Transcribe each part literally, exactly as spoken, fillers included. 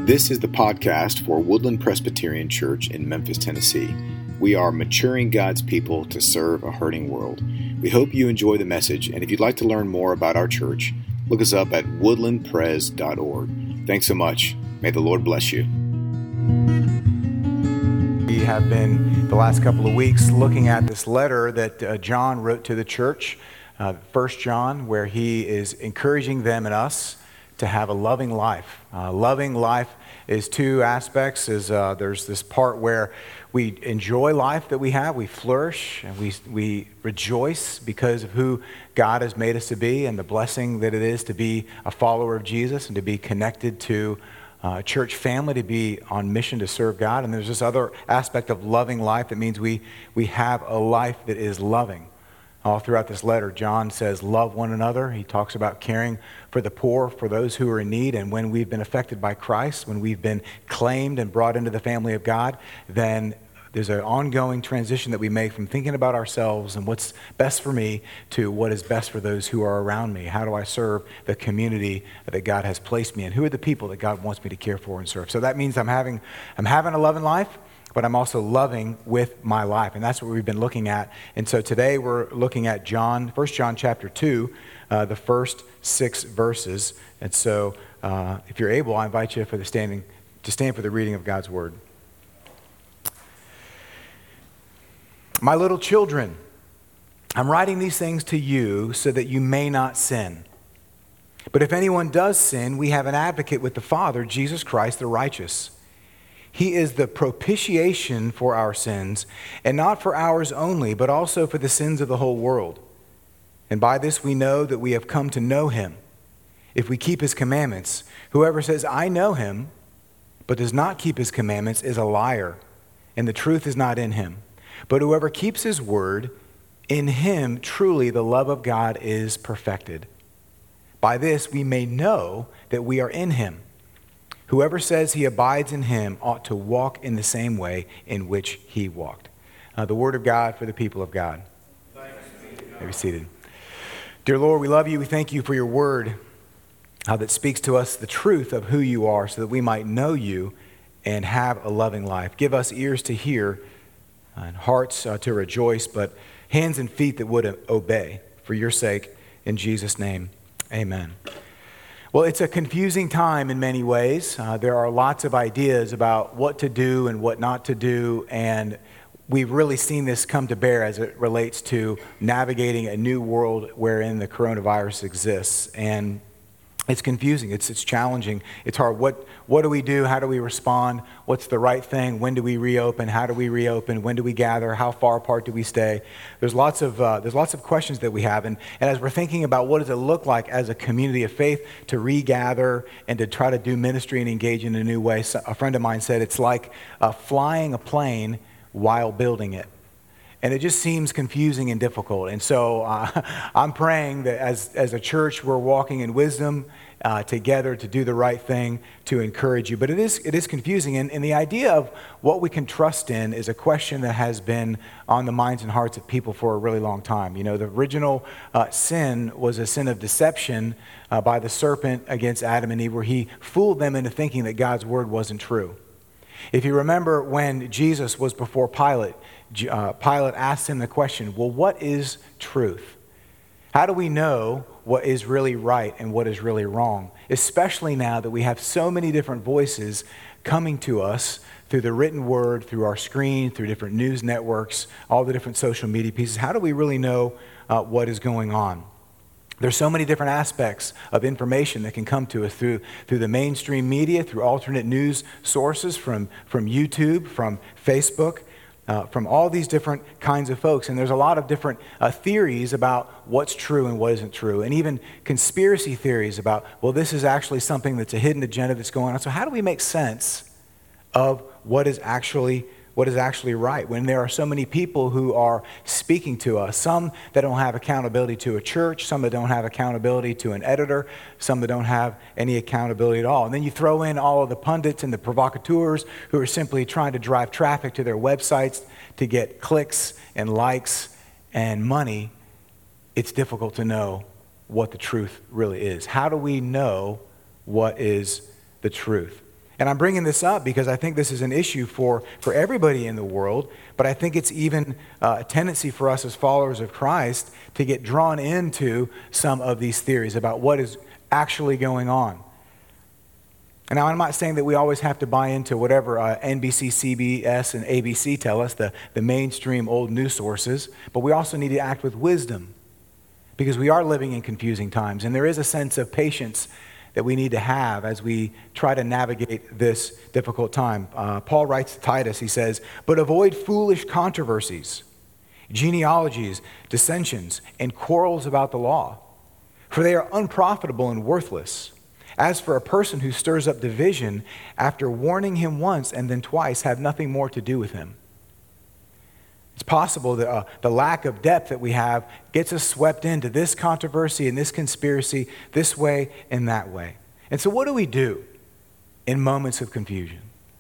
This is the podcast for Woodland Presbyterian Church in Memphis, Tennessee. We are maturing God's people to serve a hurting world. We hope you enjoy the message, and if you'd like to learn more about our church, look us up at woodland pres dot org. Thanks so much. May the Lord bless you. We have been, the last couple of weeks, looking at this letter that uh, John wrote to the church, uh, First John, where he is encouraging them and us to have a loving life. Uh, loving life is two aspects. Is uh, there's this part where we enjoy life that we have, we flourish, and we we rejoice because of who God has made us to be and the blessing that it is to be a follower of Jesus and to be connected to a church family, to be on mission to serve God. And there's this other aspect of loving life that means we we have a life that is loving. All throughout this letter, John says, love one another. He talks about caring for the poor, for those who are in need. And when we've been affected by Christ, when we've been claimed and brought into the family of God, then there's an ongoing transition that we make from thinking about ourselves and what's best for me to what is best for those who are around me. How do I serve the community that God has placed me in? Who are the people that God wants me to care for and serve? So that means I'm having, I'm having a loving life, but I'm also loving with my life. And that's what we've been looking at. And so today we're looking at John, First John chapter two, uh, the first six verses. And so uh, if you're able, I invite you for the standing, to stand for the reading of God's word. My little children, I'm writing these things to you so that you may not sin. But if anyone does sin, we have an advocate with the Father, Jesus Christ the righteous. He is the propitiation for our sins, and not for ours only, but also for the sins of the whole world. And by this we know that we have come to know him, if we keep his commandments. Whoever says, I know him, but does not keep his commandments is a liar, and the truth is not in him. But whoever keeps his word, in him truly the love of God is perfected. By this we may know that we are in him. Whoever says he abides in him ought to walk in the same way in which he walked. Uh, the word of God for the people of God. Thanks be to God. May be seated. Dear Lord, we love you. We thank you for your word uh, that speaks to us the truth of who you are so that we might know you and have a loving life. Give us ears to hear and hearts uh, to rejoice, but hands and feet that would obey for your sake. In Jesus' name, amen. Well, it's a confusing time in many ways. Uh, there are lots of ideas about what to do and what not to do, and we've really seen this come to bear as it relates to navigating a new world wherein the coronavirus exists. And it's confusing, it's it's challenging, it's hard. What what do we do? How do we respond? What's the right thing? When do we reopen? How do we reopen? When do we gather? How far apart do we stay? There's lots of uh, there's lots of questions that we have, and, and as we're thinking about what does it look like as a community of faith to regather and to try to do ministry and engage in a new way, so a friend of mine said it's like uh, flying a plane while building it. And it just seems confusing and difficult. And so uh, I'm praying that as, as a church, we're walking in wisdom uh, together to do the right thing, to encourage you. But it is it is confusing. And, and the idea of what we can trust in is a question that has been on the minds and hearts of people for a really long time. You know, the original uh, sin was a sin of deception uh, by the serpent against Adam and Eve, where he fooled them into thinking that God's word wasn't true. If you remember when Jesus was before Pilate, Uh, Pilate asked him the question, well, what is truth? How do we know what is really right and what is really wrong? Especially now that we have so many different voices coming to us through the written word, through our screen, through different news networks, all the different social media pieces. How do we really know uh, what is going on? There's so many different aspects of information that can come to us through through the mainstream media, through alternate news sources, from, from YouTube, from Facebook, Uh, from all these different kinds of folks. And there's a lot of different uh, theories about what's true and what isn't true, and even conspiracy theories about, well, this is actually something that's a hidden agenda that's going on. So how do we make sense of what is actually what is actually right when there are so many people who are speaking to us, some that don't have accountability to a church, some that don't have accountability to an editor, some that don't have any accountability at all. And then you throw in all of the pundits and the provocateurs who are simply trying to drive traffic to their websites to get clicks and likes and money. It's difficult to know what the truth really is. How do we know what is the truth? And I'm bringing this up because I think this is an issue for, for everybody in the world, but I think it's even uh, a tendency for us as followers of Christ to get drawn into some of these theories about what is actually going on. And now I'm not saying that we always have to buy into whatever uh, N B C, C B S, and A B C tell us, the, the mainstream old news sources, but we also need to act with wisdom because we are living in confusing times, and there is a sense of patience that we need to have as we try to navigate this difficult time. Uh, Paul writes to Titus, he says, "But avoid foolish controversies, genealogies, dissensions, and quarrels about the law, for they are unprofitable and worthless. As for a person who stirs up division, after warning him once and then twice, have nothing more to do with him." It's possible that uh, the lack of depth that we have gets us swept into this controversy and this conspiracy, this way and that way. And so what do we do in moments of confusion?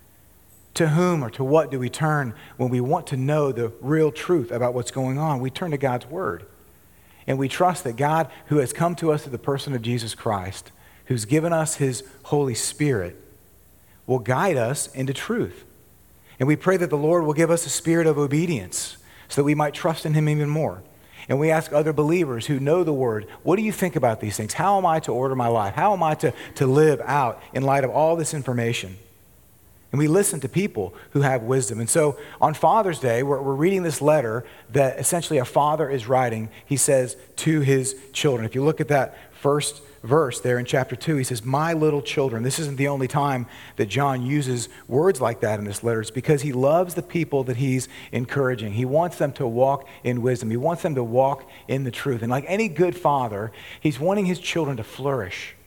To whom or to what do we turn when we want to know the real truth about what's going on? We turn to God's Word. And we trust that God, who has come to us through the person of Jesus Christ, who's given us His Holy Spirit, will guide us into truth. And we pray that the Lord will give us a spirit of obedience so that we might trust in Him even more. And we ask other believers who know the Word, what do you think about these things? How am I to order my life? How am I to, to live out in light of all this information? And we listen to people who have wisdom. And so on Father's Day, we're, we're reading this letter that essentially a father is writing, he says, to his children. If you look at that first verse there in chapter two, he says, "My little children." This isn't the only time that John uses words like that in this letter. It's because he loves the people that he's encouraging. He wants them to walk in wisdom. He wants them to walk in the truth. And like any good father, he's wanting his children to flourish.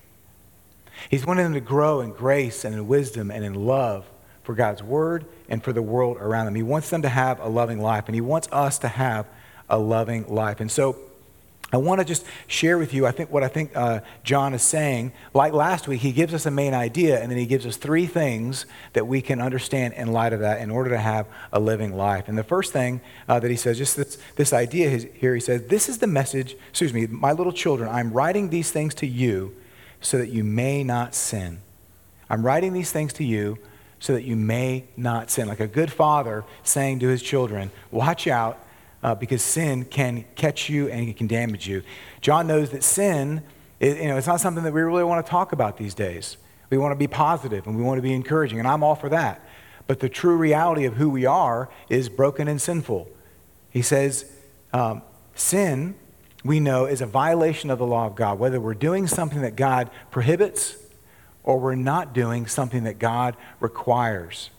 He's wanting them to grow in grace and in wisdom and in love for God's Word and for the world around them. He wants them to have a loving life, and he wants us to have a loving life. And so I want to just share with you, I think what I think uh, John is saying. Like last week, he gives us a main idea, and then he gives us three things that we can understand in light of that in order to have a living life. And the first thing uh, that he says, just this, this idea here, he says, "This is the message, excuse me, my little children, I'm writing these things to you so that you may not sin." I'm writing these things to you so that you may not sin. Like a good father saying to his children, watch out, Uh, because sin can catch you and it can damage you. John knows that sin, is, you know, it's not something that we really want to talk about these days. We want to be positive and we want to be encouraging, and I'm all for that. But the true reality of who we are is broken and sinful. He says, um, sin, we know, is a violation of the law of God, whether we're doing something that God prohibits or we're not doing something that God requires.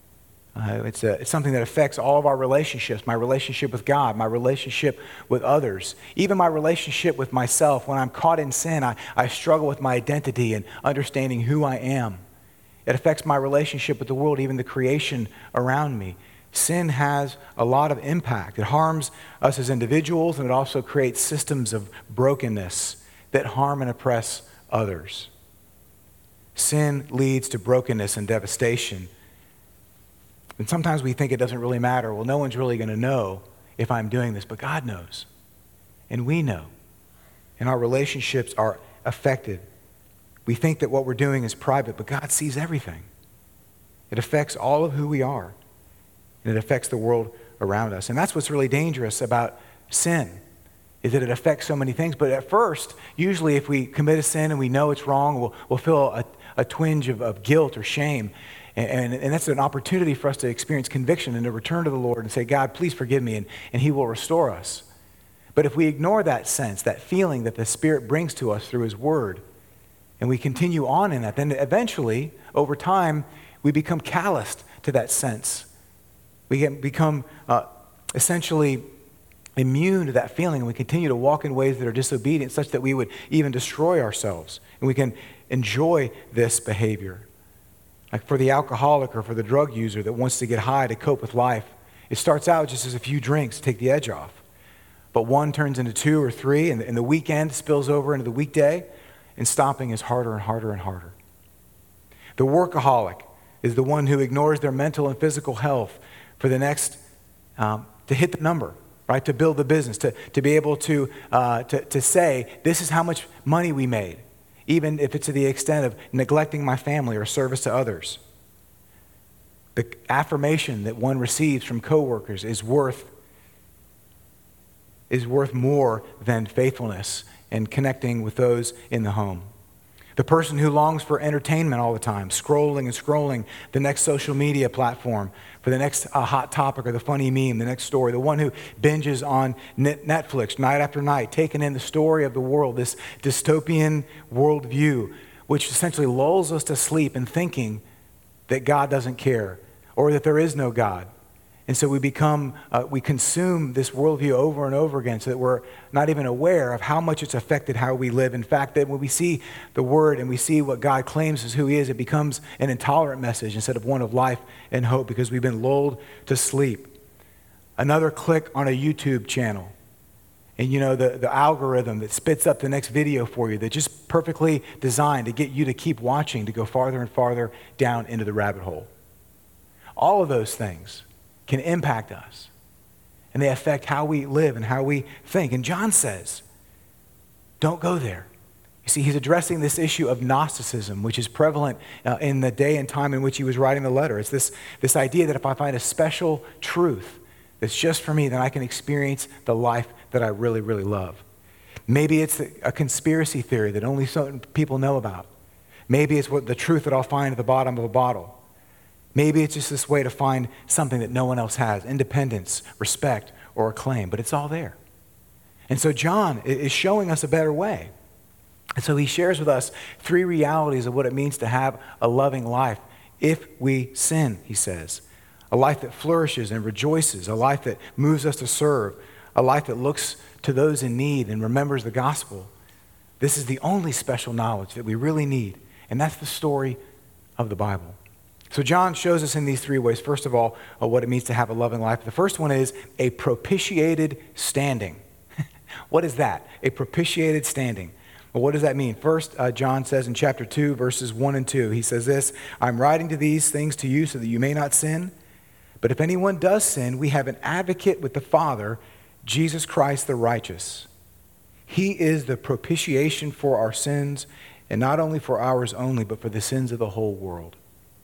Uh, it's, a, it's something that affects all of our relationships, my relationship with God, my relationship with others, even my relationship with myself. When I'm caught in sin, I, I struggle with my identity and understanding who I am. It affects my relationship with the world, even the creation around me. Sin has a lot of impact. It harms us as individuals, and it also creates systems of brokenness that harm and oppress others. Sin leads to brokenness and devastation. And sometimes we think it doesn't really matter. Well, no one's really going to know if I'm doing this, but God knows. And we know. And our relationships are affected. We think that what we're doing is private, but God sees everything. It affects all of who we are. And it affects the world around us. And that's what's really dangerous about sin, is that it affects so many things. But at first, usually if we commit a sin and we know it's wrong, we'll, we'll feel a, a twinge of, of guilt or shame. And, and, and that's an opportunity for us to experience conviction and to return to the Lord and say, God, please forgive me, and, and He will restore us. But if we ignore that sense, that feeling that the Spirit brings to us through His Word, and we continue on in that, then eventually, over time, we become calloused to that sense. We get, become uh, essentially immune to that feeling, and we continue to walk in ways that are disobedient, such that we would even destroy ourselves. And we can enjoy this behavior. Like for the alcoholic or for the drug user that wants to get high to cope with life, it starts out just as a few drinks to take the edge off. But one turns into two or three, and, and the weekend spills over into the weekday, and stopping is harder and harder and harder. The workaholic is the one who ignores their mental and physical health for the next, um, to hit the number, right? To build the business, to, to be able to, uh, to, to say, this is how much money we made. even if it's to the extent of neglecting my family or service to others. The affirmation that one receives from coworkers is worth is worth more than faithfulness and connecting with those in the home. The person who longs for entertainment all the time, scrolling and scrolling the next social media platform for the next uh, hot topic or the funny meme, the next story. The one who binges on Netflix night after night, taking in the story of the world, this dystopian worldview, which essentially lulls us to sleep in thinking that God doesn't care or that there is no God. And so we become, uh, we consume this worldview over and over again so that we're not even aware of how much it's affected how we live. In fact, that when we see the Word and we see what God claims is who He is, it becomes an intolerant message instead of one of life and hope because we've been lulled to sleep. Another click on a YouTube channel. And you know, the, the algorithm that spits up the next video for you that's just perfectly designed to get you to keep watching, to go farther and farther down into the rabbit hole. All of those things can impact us. And they affect how we live and how we think. And John says, don't go there. You see, he's addressing this issue of Gnosticism, which is prevalent uh, in the day and time in which he was writing the letter. It's this, this idea that if I find a special truth that's just for me, then I can experience the life that I really, really love. Maybe it's a conspiracy theory that only certain people know about. Maybe it's what the truth that I'll find at the bottom of a bottle. Maybe it's just this way to find something that no one else has, independence, respect, or acclaim, but it's all there. And so John is showing us a better way. And so he shares with us three realities of what it means to have a loving life if we sin, he says. A life that flourishes and rejoices, a life that moves us to serve, a life that looks to those in need and remembers the gospel. This is the only special knowledge that we really need, and that's the story of the Bible. So John shows us in these three ways, first of all, uh, what it means to have a loving life. The first one is a propitiated standing. What is that? A propitiated standing. Well, what does that mean? First, uh, John says in chapter two, verses one and two, he says this, I'm writing to these things to you so that you may not sin. But if anyone does sin, we have an advocate with the Father, Jesus Christ the righteous. He is the propitiation for our sins, and not only for ours only, but for the sins of the whole world.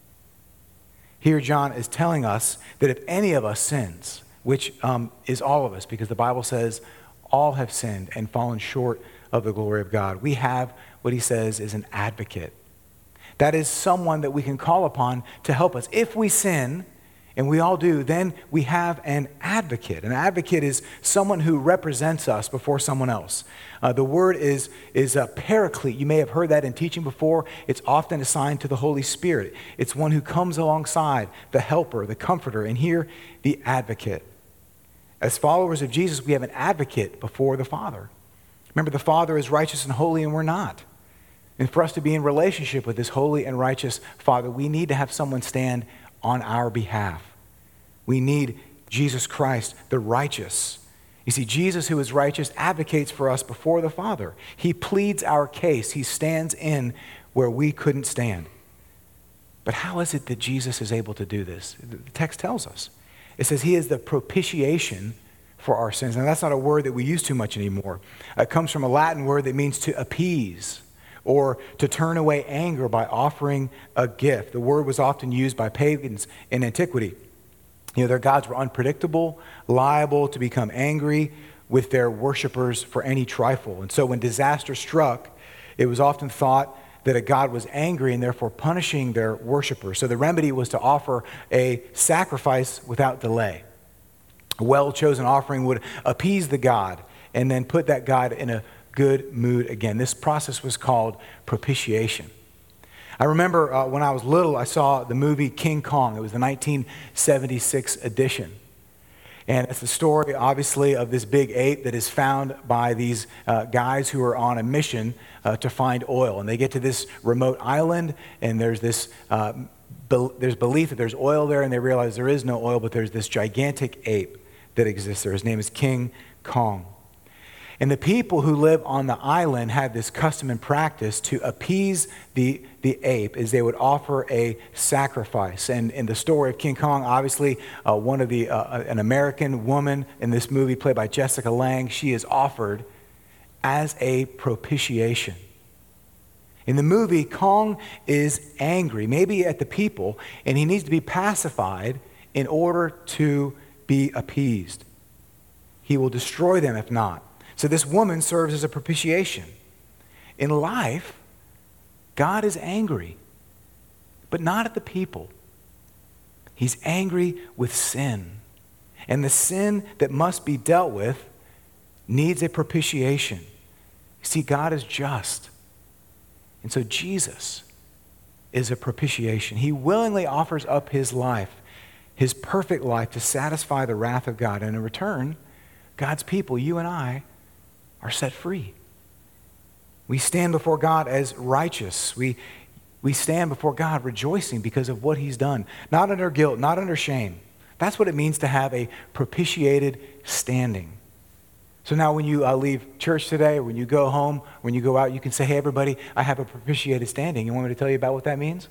Here, John is telling us that if any of us sins, which um, is all of us, because the Bible says all have sinned and fallen short of the glory of God, we have what he says is an advocate. That is someone that we can call upon to help us. If we sin, and we all do, then we have an advocate. An advocate is someone who represents us before someone else. Uh, the word is, is a paraclete. You may have heard that in teaching before. It's often assigned to the Holy Spirit. It's one who comes alongside, the helper, the comforter, and here, the advocate. As followers of Jesus, we have an advocate before the Father. Remember, the Father is righteous and holy, and we're not. And for us to be in relationship with this holy and righteous Father, we need to have someone stand on our behalf. We need Jesus Christ, the righteous. You see, Jesus, who is righteous, advocates for us before the Father. He pleads our case. He stands in where we couldn't stand. But how is it that Jesus is able to do this? The text tells us. It says he is the propitiation for our sins. Now, that's not a word that we use too much anymore. It comes from a Latin word that means to appease, or to turn away anger by offering a gift. The word was often used by pagans in antiquity. You know, their gods were unpredictable, liable to become angry with their worshipers for any trifle. And so when disaster struck, it was often thought that a god was angry and therefore punishing their worshipers. So the remedy was to offer a sacrifice without delay. A well-chosen offering would appease the god and then put that god in a good mood again. This process was called propitiation. I remember uh, when I was little, I saw the movie King Kong. It was the nineteen seventy-six edition. And it's the story, obviously, of this big ape that is found by these uh, guys who are on a mission uh, to find oil. And they get to this remote island, and there's this uh, be- there's belief that there's oil there, and they realize there is no oil, but there's this gigantic ape that exists there. His name is King Kong. And the people who live on the island had this custom and practice to appease the, the ape as they would offer a sacrifice. And in the story of King Kong, obviously, uh, one of the uh, an American woman in this movie played by Jessica Lange, she is offered as a propitiation. In the movie, Kong is angry, maybe at the people, and he needs to be pacified in order to be appeased. He will destroy them if not. So this woman serves as a propitiation. In life, God is angry, but not at the people. He's angry with sin. And the sin that must be dealt with needs a propitiation. You see, God is just. And so Jesus is a propitiation. He willingly offers up his life, his perfect life, to satisfy the wrath of God. And in return, God's people, you and I, are set free. We stand before God as righteous. We, we stand before God rejoicing because of what he's done. Not under guilt, not under shame. That's what it means to have a propitiated standing. So now when you uh, leave church today, or when you go home, when you go out, you can say, hey, everybody, I have a propitiated standing. You want me to tell you about what that means?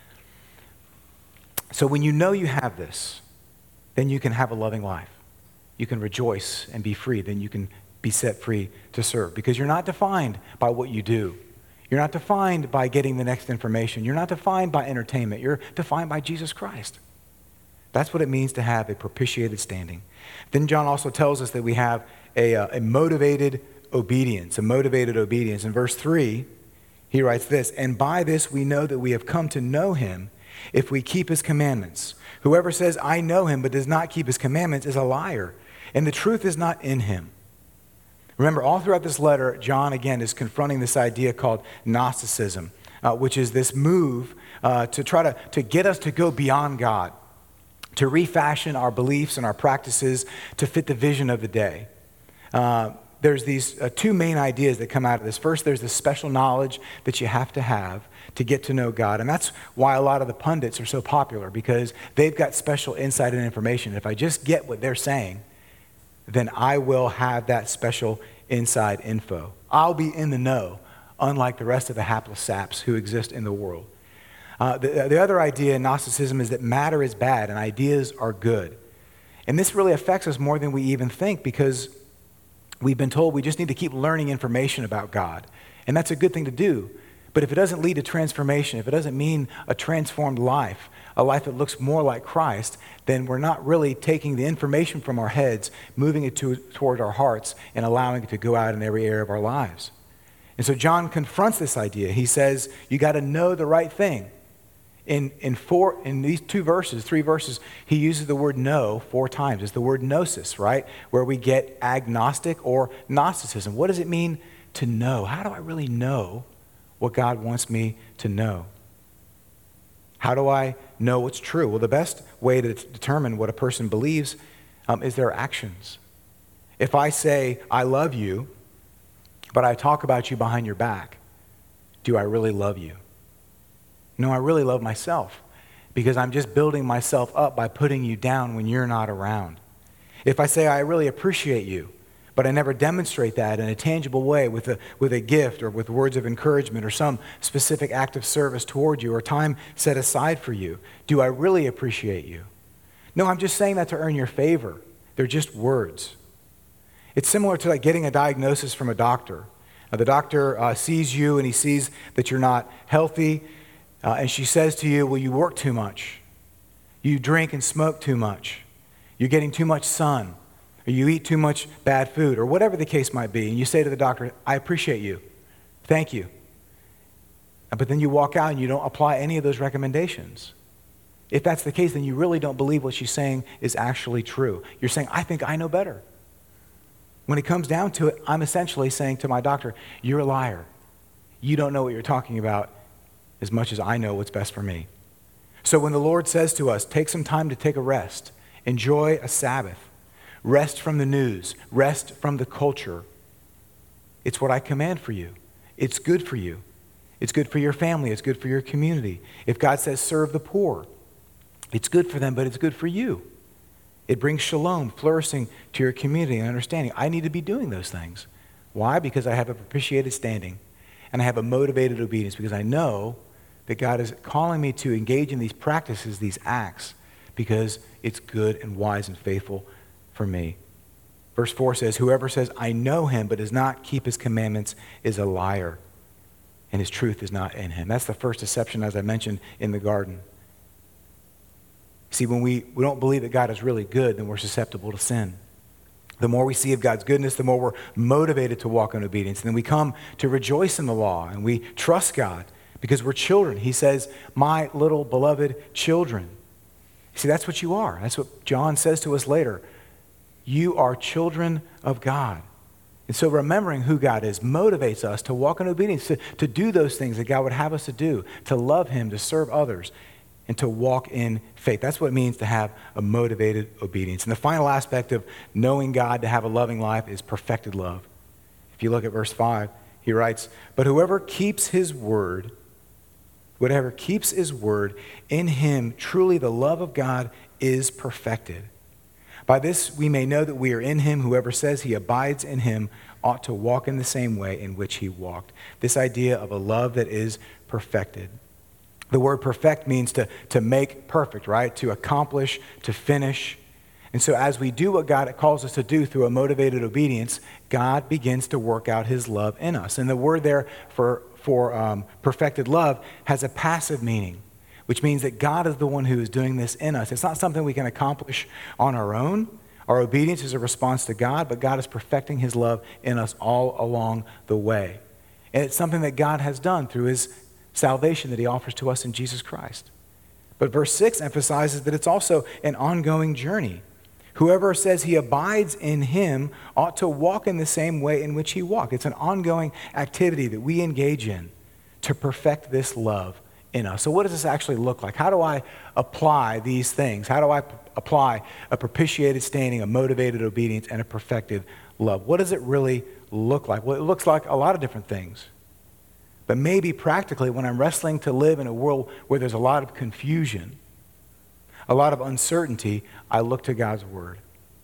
So when you know you have this, then you can have a loving life. You can rejoice and be free. Then you can be set free to serve, because you're not defined by what you do. You're not defined by getting the next information. You're not defined by entertainment. You're defined by Jesus Christ. That's what it means to have a propitiated standing. Then John also tells us that we have a, uh, a motivated obedience, a motivated obedience. In verse three, he writes this, and by this we know that we have come to know him if we keep his commandments. Whoever says, I know him, but does not keep his commandments is a liar, and the truth is not in him. Remember, all throughout this letter, John, again, is confronting this idea called Gnosticism, uh, which is this move uh, to try to, to get us to go beyond God, to refashion our beliefs and our practices to fit the vision of the day. Uh, there's these uh, two main ideas that come out of this. First, there's this special knowledge that you have to have to get to know God. And that's why a lot of the pundits are so popular, because they've got special insight and information. If I just get what they're saying, then I will have that special inside info. I'll be in the know, unlike the rest of the hapless saps who exist in the world. Uh, the, the other idea in Gnosticism is that matter is bad and ideas are good. And this really affects us more than we even think, because we've been told we just need to keep learning information about God. And that's a good thing to do. But if it doesn't lead to transformation, if it doesn't mean a transformed life, a life that looks more like Christ, then we're not really taking the information from our heads, moving it to, toward our hearts, and allowing it to go out in every area of our lives. And so John confronts this idea. He says, you got to know the right thing. In, in, four, in these two verses, three verses, he uses the word know four times. It's the word gnosis, right? Where we get agnostic or Gnosticism. What does it mean to know? How do I really know what God wants me to know? How do I know what's true? Well, the best way to determine what a person believes um, is their actions. If I say, I love you, but I talk about you behind your back, do I really love you? No, I really love myself, because I'm just building myself up by putting you down when you're not around. If I say I really appreciate you, but I never demonstrate that in a tangible way with a, with a gift or with words of encouragement or some specific act of service toward you or time set aside for you, do I really appreciate you? No, I'm just saying that to earn your favor. They're just words. It's similar to like getting a diagnosis from a doctor. Now, the doctor uh, sees you and he sees that you're not healthy. Uh, and she says to you, well, you work too much. You drink and smoke too much. You're getting too much sun. Or you eat too much bad food, or whatever the case might be. And you say to the doctor, I appreciate you. Thank you. But then you walk out and you don't apply any of those recommendations. If that's the case, then you really don't believe what she's saying is actually true. You're saying, I think I know better. When it comes down to it, I'm essentially saying to my doctor, you're a liar. You don't know what you're talking about as much as I know what's best for me. So when the Lord says to us, take some time to take a rest, enjoy a Sabbath, rest from the news, rest from the culture, it's what I command for you. It's good for you. It's good for your family. It's good for your community. If God says serve the poor, it's good for them, but it's good for you. It brings shalom, flourishing to your community and understanding. I need to be doing those things. Why? Because I have a propitiated standing and I have a motivated obedience, because I know that God is calling me to engage in these practices, these acts, because it's good and wise and faithful for me. Verse four says, whoever says, I know him, but does not keep his commandments is a liar. and his truth is not in him. That's the first deception, as I mentioned, in the garden. See, when we, we don't believe that God is really good, then we're susceptible to sin. The more we see of God's goodness, the more we're motivated to walk in obedience. And then we come to rejoice in the law, and we trust God because we're children. He says, my little beloved children. See, that's what you are. That's what John says to us later. You are children of God. And so remembering who God is motivates us to walk in obedience, to, to do those things that God would have us to do, to love him, to serve others, and to walk in faith. That's what it means to have a motivated obedience. And the final aspect of knowing God to have a loving life is perfected love. If you look at verse five, he writes, but whoever keeps his word, whatever keeps his word, in him truly the love of God is perfected. By this we may know that we are in him. Whoever says he abides in him ought to walk in the same way in which he walked. This idea of a love that is perfected. The word perfect means to, to make perfect, right? To accomplish, to finish. And so as we do what God calls us to do through a motivated obedience, God begins to work out his love in us. And the word there for, for um, perfected love has a passive meaning, which means that God is the one who is doing this in us. It's not something we can accomplish on our own. Our obedience is a response to God, but God is perfecting his love in us all along the way. And it's something that God has done through his salvation that he offers to us in Jesus Christ. But verse six emphasizes that it's also an ongoing journey. Whoever says he abides in him ought to walk in the same way in which he walked. It's an ongoing activity that we engage in to perfect this love in us. So what does this actually look like? How do I apply these things? How do I p- apply a propitiated standing, a motivated obedience, and a perfected love? What does it really look like? Well, it looks like a lot of different things. But maybe practically, when I'm wrestling to live in a world where there's a lot of confusion, a lot of uncertainty, I look to God's word.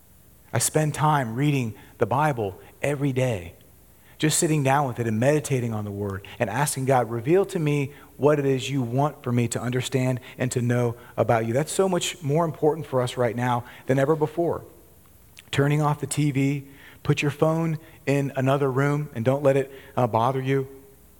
I spend time reading the Bible every day, just sitting down with it and meditating on the word and asking God, reveal to me what it is you want for me to understand and to know about you. That's so much more important for us right now than ever before. Turning off the T V, put your phone in another room and don't let it uh, bother you.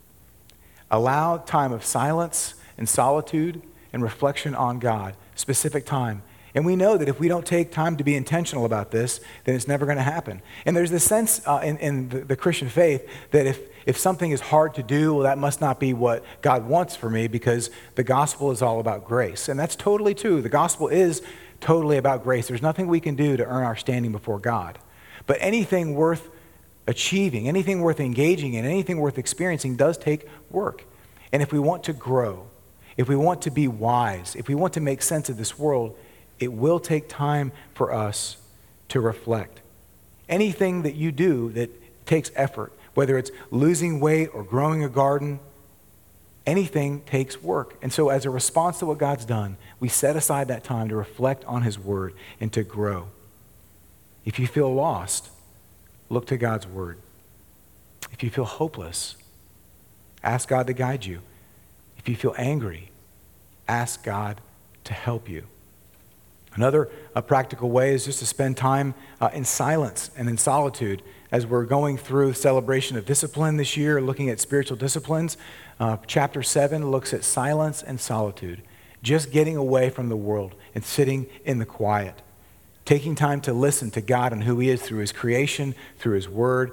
Allow time of silence and solitude and reflection on God, specific time. And we know that if we don't take time to be intentional about this, then it's never going to happen. And there's this sense uh, in, in the, the Christian faith that if, if something is hard to do, well, that must not be what God wants for me because the gospel is all about grace. And that's totally true. The gospel is totally about grace. There's nothing we can do to earn our standing before God. But anything worth achieving, anything worth engaging in, anything worth experiencing does take work. And if we want to grow, if we want to be wise, if we want to make sense of this world, it will take time for us to reflect. Anything that you do that takes effort, whether it's losing weight or growing a garden, anything takes work. And so as a response to what God's done, we set aside that time to reflect on his word and to grow. If you feel lost, look to God's word. If you feel hopeless, ask God to guide you. If you feel angry, ask God to help you. Another uh, practical way is just to spend time uh, in silence and in solitude. As we're going through celebration of discipline this year, looking at spiritual disciplines, uh, chapter seven looks at silence and solitude. Just getting away from the world and sitting in the quiet. Taking time to listen to God and who he is through his creation, through his word.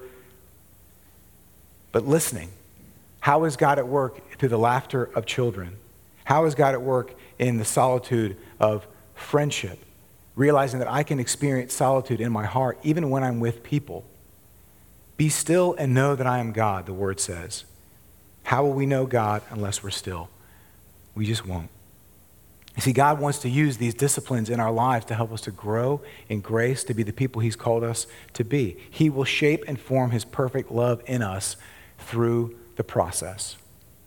But listening. How is God at work through the laughter of children? How is God at work in the solitude of friendship? Realizing that I can experience solitude in my heart even when I'm with people. Be still and know that I am God, the word says. How will we know God unless we're still? We just won't. You see, God wants to use these disciplines in our lives to help us to grow in grace, to be the people he's called us to be. He will shape and form his perfect love in us through the process.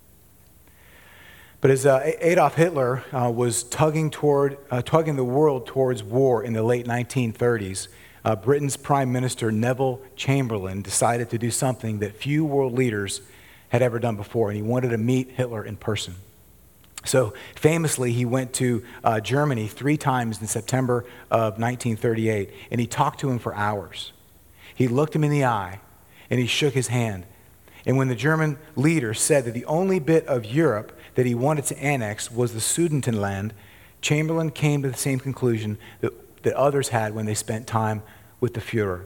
But as uh, Adolf Hitler uh, was tugging toward, uh, tugging the world towards war in the late nineteen thirties, uh, Britain's Prime Minister Neville Chamberlain decided to do something that few world leaders had ever done before, and he wanted to meet Hitler in person. So famously, he went to uh, Germany three times in September of nineteen thirty-eight, and he talked to him for hours. He looked him in the eye, and he shook his hand. And when the German leader said that the only bit of Europe that he wanted to annex was the Sudetenland, Chamberlain came to the same conclusion that, that others had when they spent time with the Fuhrer.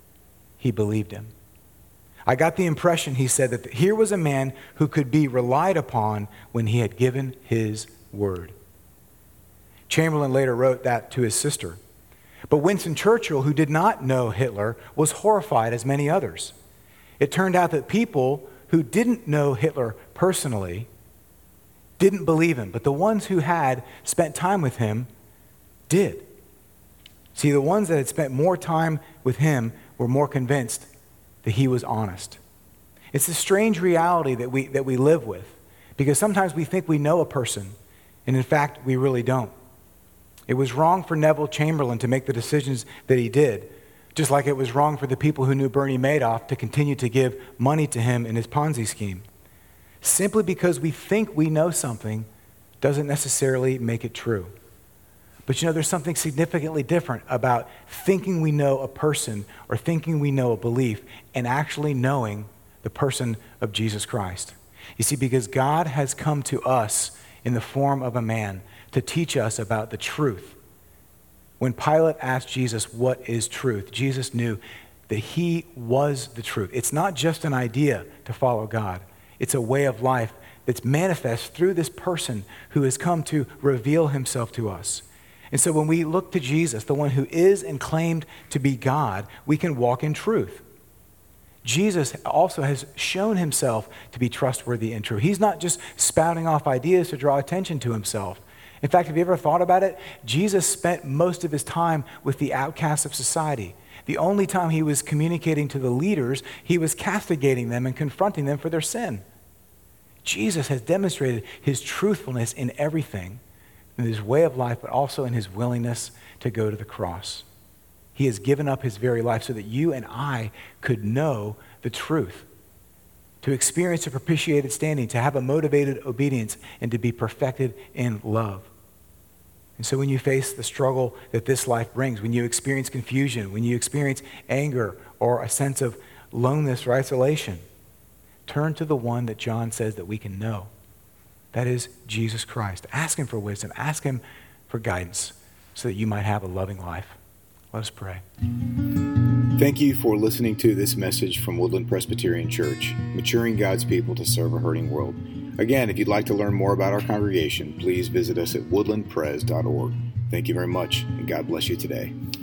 He believed him. I got the impression, he said, that here was a man who could be relied upon when he had given his word. Chamberlain later wrote that to his sister. But Winston Churchill, who did not know Hitler, was horrified as many others. It turned out that people who didn't know Hitler personally didn't believe him, but the ones who had spent time with him did. See, the ones that had spent more time with him were more convinced that he was honest. It's a strange reality that we, that we live with, because sometimes we think we know a person, and in fact, we really don't. It was wrong for Neville Chamberlain to make the decisions that he did, just like it was wrong for the people who knew Bernie Madoff to continue to give money to him in his Ponzi scheme. Simply because we think we know something doesn't necessarily make it true. But you know, there's something significantly different about thinking we know a person or thinking we know a belief and actually knowing the person of Jesus Christ. You see, because God has come to us in the form of a man to teach us about the truth. When Pilate asked Jesus, what is truth? Jesus knew that he was the truth. It's not just an idea to follow God. It's a way of life that's manifest through this person who has come to reveal himself to us. And so when we look to Jesus, the one who is and claimed to be God, we can walk in truth. Jesus also has shown himself to be trustworthy and true. He's not just spouting off ideas to draw attention to himself. In fact, have you ever thought about it? Jesus spent most of his time with the outcasts of society. The only time he was communicating to the leaders, he was castigating them and confronting them for their sin. Jesus has demonstrated his truthfulness in everything, in his way of life, but also in his willingness to go to the cross. He has given up his very life so that you and I could know the truth, to experience a propitiated standing, to have a motivated obedience, and to be perfected in love. And so when you face the struggle that this life brings, when you experience confusion, when you experience anger or a sense of loneliness or isolation, turn to the one that John says that we can know. That is Jesus Christ. Ask him for wisdom. Ask him for guidance so that you might have a loving life. Let us pray. Thank you for listening to this message from Woodland Presbyterian Church, maturing God's people to serve a hurting world. Again, if you'd like to learn more about our congregation, please visit us at woodland pres dot org. Thank you very much, and God bless you today.